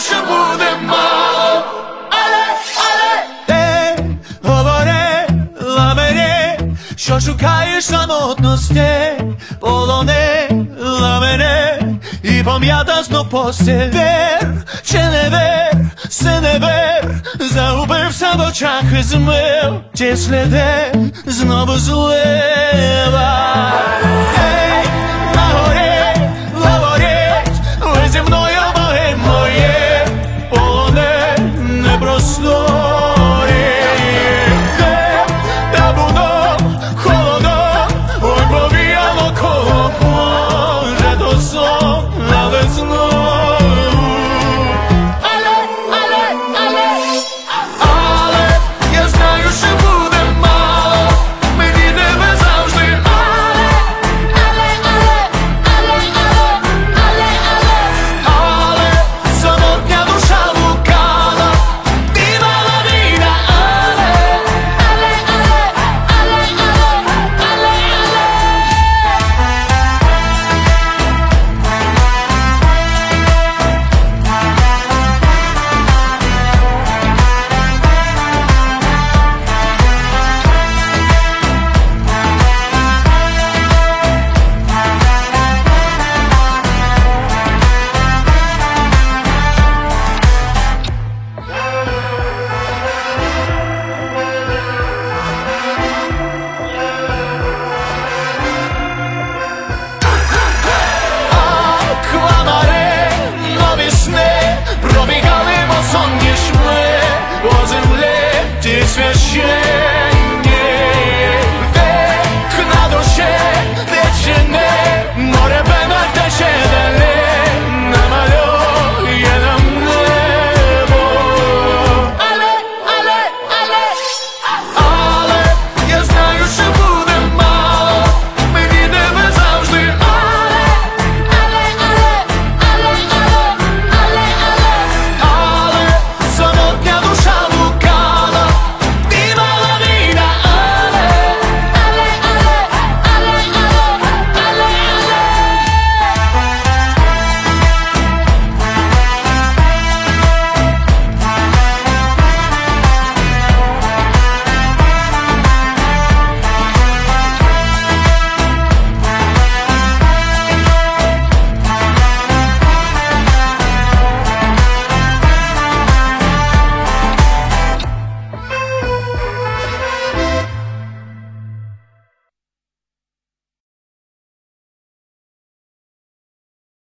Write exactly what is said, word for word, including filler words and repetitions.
що буде мало. Але, але ти говорила мені, що шукаєш самотності, полонила мене і пом'ята знов постіль. Вір чи не вір, си не вір, загубився в очах і змив ті сліди, знову злива.